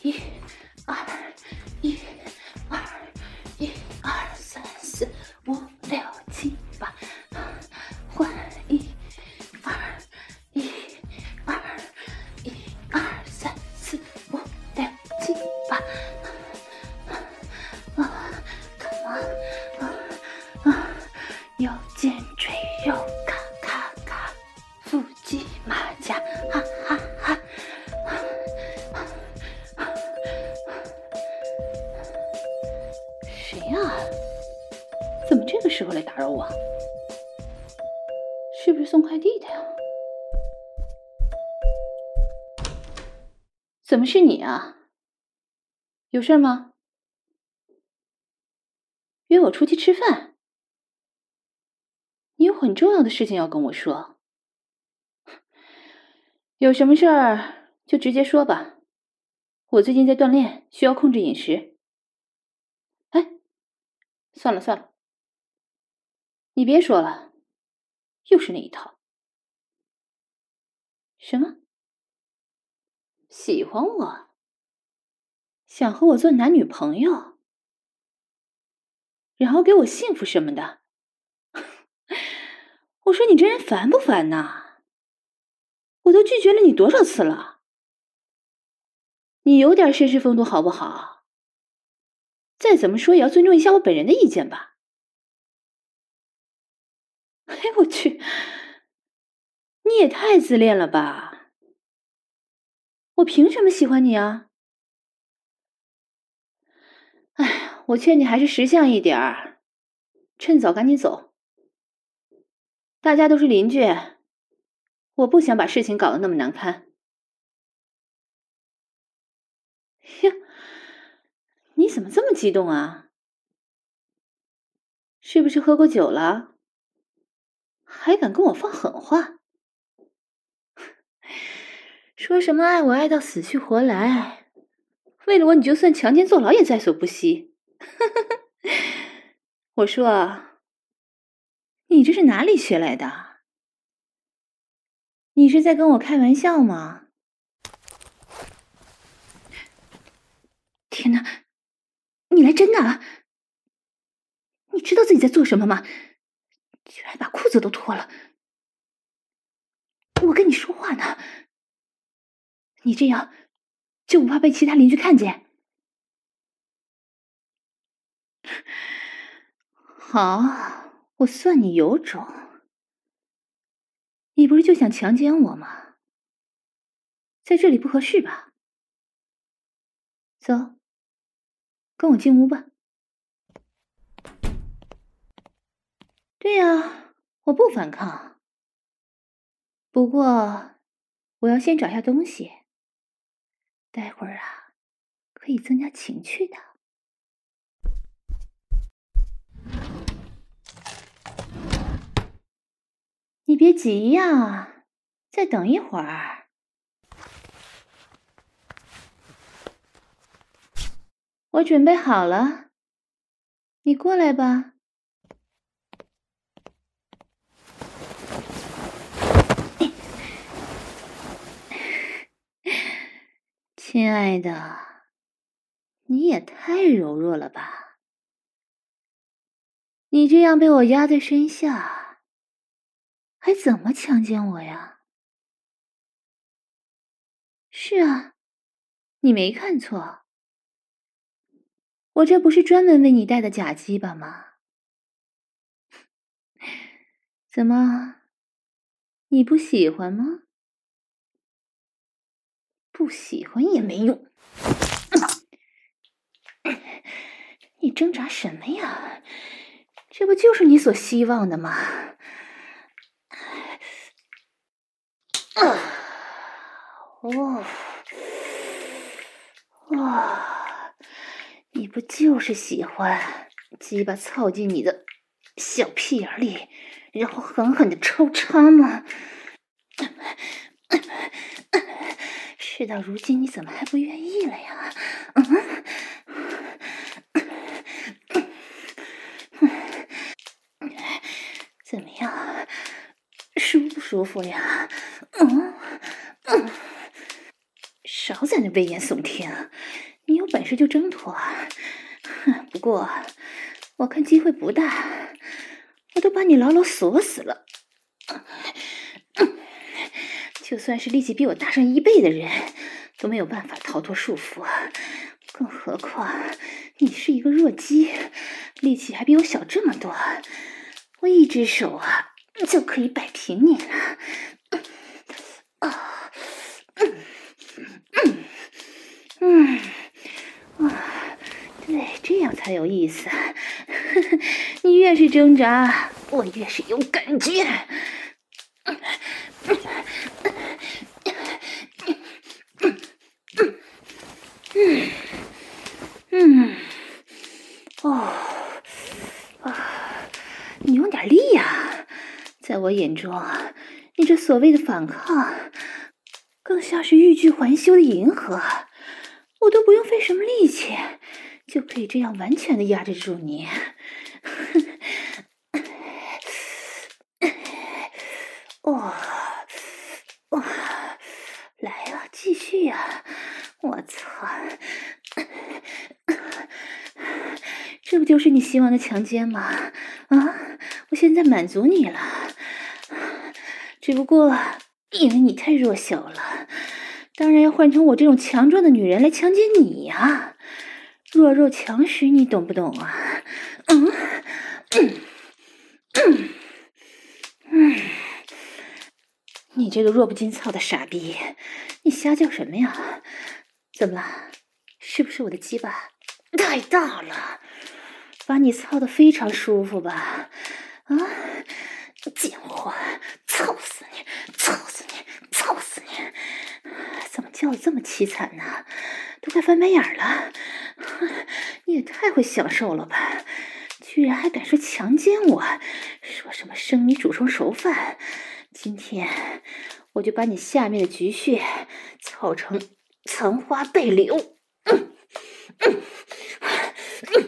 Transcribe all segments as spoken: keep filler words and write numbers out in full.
一、二、一、二、一、二、三、四、五、六、七、八，换一、二、一、二、一、二、三、四、五、六、七、八。啊 ，come on， 啊啊，腰间赘肉，咔咔咔，腹肌马甲，哈哈哈。谁呀？怎么这个时候来打扰我？是不是送快递的呀？怎么是你啊？有事吗？约我出去吃饭？你有很重要的事情要跟我说？有什么事儿就直接说吧。我最近在锻炼，需要控制饮食。哎，算了算了，你别说了，又是那一套。什么？喜欢我？想和我做男女朋友？然后给我幸福什么的？我说你这人烦不烦呐？我都拒绝了你多少次了？你有点绅士风度好不好？再怎么说也要尊重一下我本人的意见吧。哎，我去，你也太自恋了吧！我凭什么喜欢你啊？哎，我劝你还是识相一点儿，趁早赶紧走。大家都是邻居，我不想把事情搞得那么难堪。呀，你怎么这么激动啊？是不是喝过酒了？还敢跟我放狠话？说什么爱我爱到死去活来，为了我你就算强奸坐牢也在所不惜。我说，你这是哪里学来的？你是在跟我开玩笑吗？天哪，你来真的啊？你知道自己在做什么吗？居然把裤子都脱了！我跟你说话呢，你这样就不怕被其他邻居看见？好，我算你有种。你不是就想强奸我吗？在这里不合适吧？走，跟我进屋吧。对呀，我不反抗。不过，我要先找下东西，待会儿啊，可以增加情趣的。你别急呀，再等一会儿。我准备好了，你过来吧。亲爱的，你也太柔弱了吧！你这样被我压在身下，还怎么强奸我呀？是啊，你没看错，我这不是专门为你带的假鸡巴吗？怎么，你不喜欢吗？不喜欢也没用。你挣扎什么呀？这不就是你所希望的吗？啊，哦，哇，你不就是喜欢鸡巴凑进你的小屁眼里，然后狠狠的抽插吗？事到如今，你怎么还不愿意了呀？嗯。怎么样，舒不舒服呀？嗯嗯，少在在那危言耸听，你有本事就挣脱。不过我看机会不大，我都把你牢牢锁死了。就算是力气比我大上一倍的人，都没有办法逃脱束缚，更何况你是一个弱鸡，力气还比我小这么多，我一只手啊就可以摆平你了。啊，嗯嗯嗯，啊，对，这样才有意思。你越是挣扎，我越是有感觉。嗯，哦，啊，你用点力呀！在我眼中，你这所谓的反抗，更像是欲拒还休的迎合。我都不用费什么力气，就可以这样完全的压制住你。哇哇，来呀，继续呀！我操！这不就是你希望的强奸吗？啊，我现在满足你了，只不过因为你太弱小了，当然要换成我这种强壮的女人来强奸你呀！弱肉强食，你懂不懂啊？嗯嗯嗯嗯，你这个弱不禁操的傻逼，你瞎叫什么呀？怎么了？是不是我的鸡巴太大了，把你操得非常舒服吧？啊，贱货，操死你，操死你，操死你！怎么叫得这么凄惨呢？都快翻白眼了！你也太会享受了吧！居然还敢说强奸我，说什么生米煮成熟饭！今天我就把你下面的菊穴操成残花败柳！嗯嗯嗯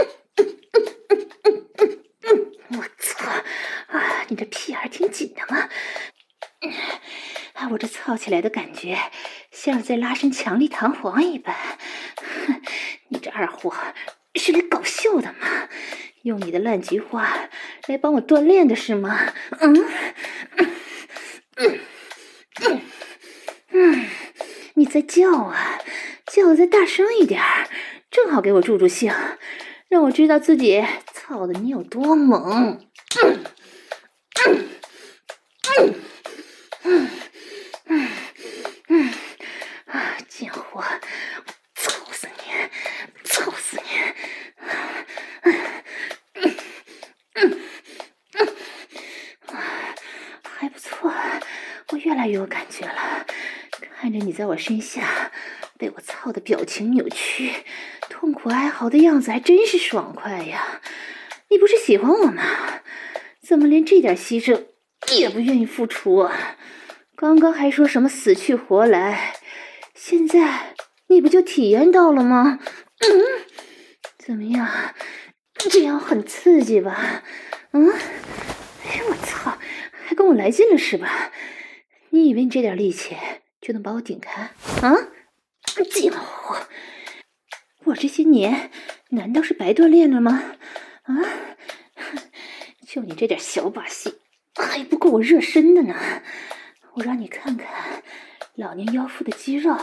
我操！啊，你这屁还挺紧的嘛！啊，我这操起来的感觉像是在拉伸强力弹簧一般。你这二货是来搞笑的吗？用你的烂菊花来帮我锻炼的是吗？嗯嗯嗯嗯嗯，你在叫啊，叫得再大声一点，正好给我助助兴，让我知道自己操的你有多猛。嗯嗯嗯嗯嗯嗯啊，贱货，操死你，操死你！嗯嗯嗯啊，还不错，我越来越有感觉了。看着你在我身下被我操的表情扭曲、痛苦哀嚎的样子，还真是爽快呀！你不是喜欢我吗？怎么连这点牺牲也不愿意付出啊？刚刚还说什么死去活来，现在你不就体验到了吗？嗯，怎么样？这样很刺激吧？嗯，哎，我操，还跟我来劲了是吧？你以为你这点力气就能把我顶开啊？贱货！我这些年难道是白锻炼了吗？啊，就你这点小把戏，还不够我热身的呢！我让你看看老年腰腹的肌肉，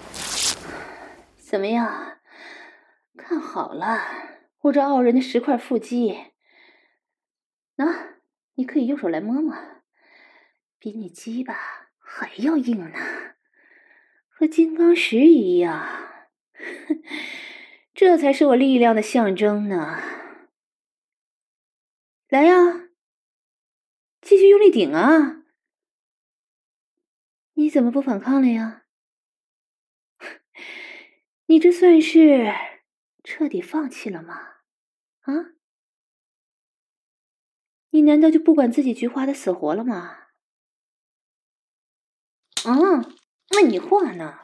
怎么样？看好了，我这傲人的十块腹肌，那你可以用手来摸摸，比你鸡巴还要硬呢，和金刚石一样。这才是我力量的象征呢！来呀，继续用力顶啊！你怎么不反抗了呀？你这算是彻底放弃了吗？啊？你难道就不管自己菊花的死活了吗？嗯，那你话呢？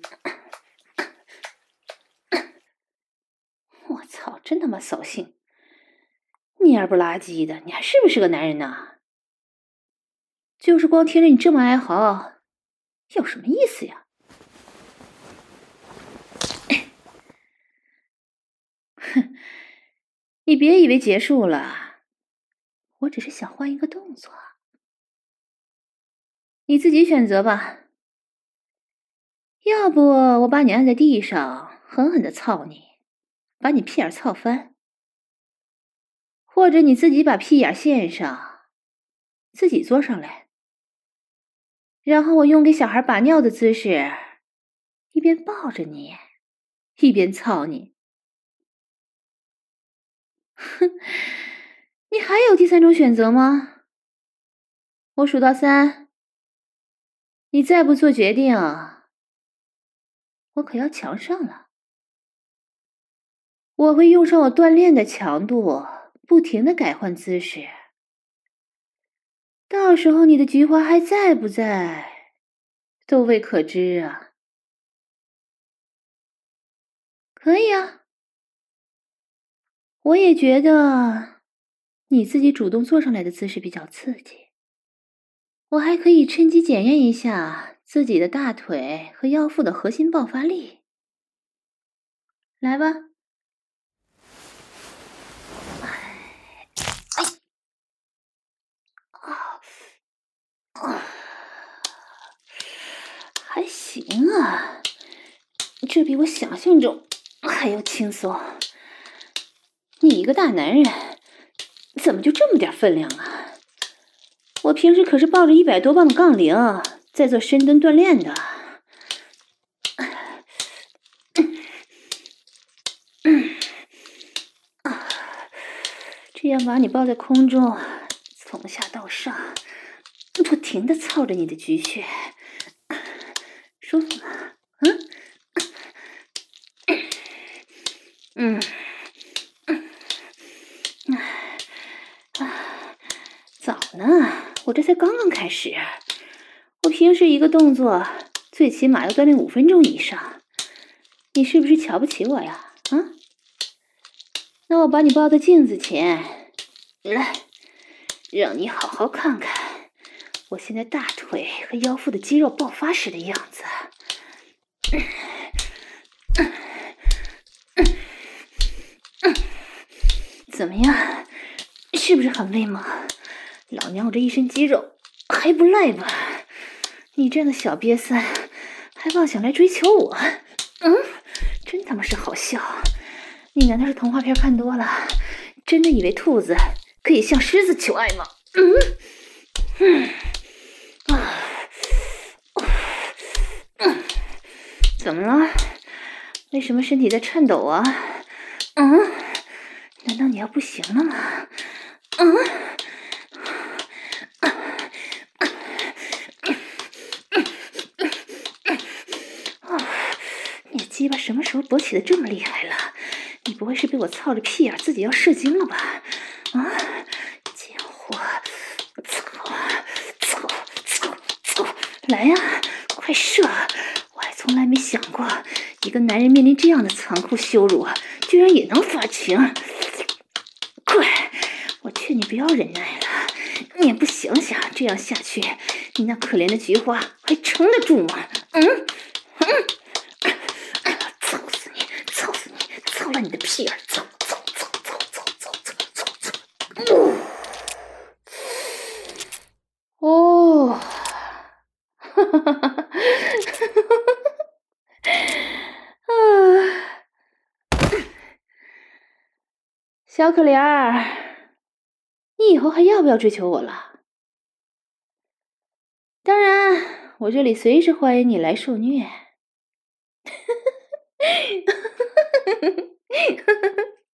我操，真他妈扫兴！蔫儿不拉几的，你还是不是个男人呢？就是光听着你这么哀嚎，有什么意思呀？ 你别以为结束了，我只是想换一个动作。你自己选择吧。要不我把你按在地上，狠狠地操你，把你屁眼操翻；或者你自己把屁眼献上，自己坐上来，然后我用给小孩把尿的姿势，一边抱着你，一边操你。哼，你还有第三种选择吗？我数到三，你再不做决定，我可要强上了。我会用上我锻炼的强度，不停地改换姿势。到时候你的菊花还在不在，都未可知啊。可以啊，我也觉得你自己主动坐上来的姿势比较刺激。我还可以趁机检验一下自己的大腿和腰腹的核心爆发力。来吧。还行啊，这比我想象中还要轻松。你一个大男人，怎么就这么点分量啊？我平时可是抱着一百多磅的杠铃在做深蹲锻炼的。这样把你抱在空中，从下到上，不停地操着你的菊穴，舒服吗？嗯嗯嗯啊，早呢，我这才刚刚开始。我平时一个动作最起码要锻炼五分钟以上，你是不是瞧不起我呀？啊？那我把你抱到镜子前，来，让你好好看看我现在大腿和腰腹的肌肉爆发时的样子。怎么样？是不是很威猛？老娘我这一身肌肉还不赖吧？你这样的小瘪三还妄想来追求我？嗯，真他妈是好笑！你难道是童话片看多了，真的以为兔子可以向狮子求爱吗？嗯嗯啊嗯，怎么了？为什么身体在颤抖啊？嗯，难道你要不行了吗？嗯。你鸡巴什么时候勃起的这么厉害了？你不会是被我操着屁眼自己要射精了吧？啊，贱货！操操操操！来呀，快射！我还从来没想过，一个男人面临这样的残酷羞辱，居然也能发情。快！我劝你不要忍耐了，你也不想想，这样下去，你那可怜的菊花还撑得住吗？嗯嗯。操了你的屁眼！操操操操操操操操操！哦，哈哈哈哈哈！啊，小可怜儿，你以后还要不要追求我了？当然，我这里随时欢迎你来受虐。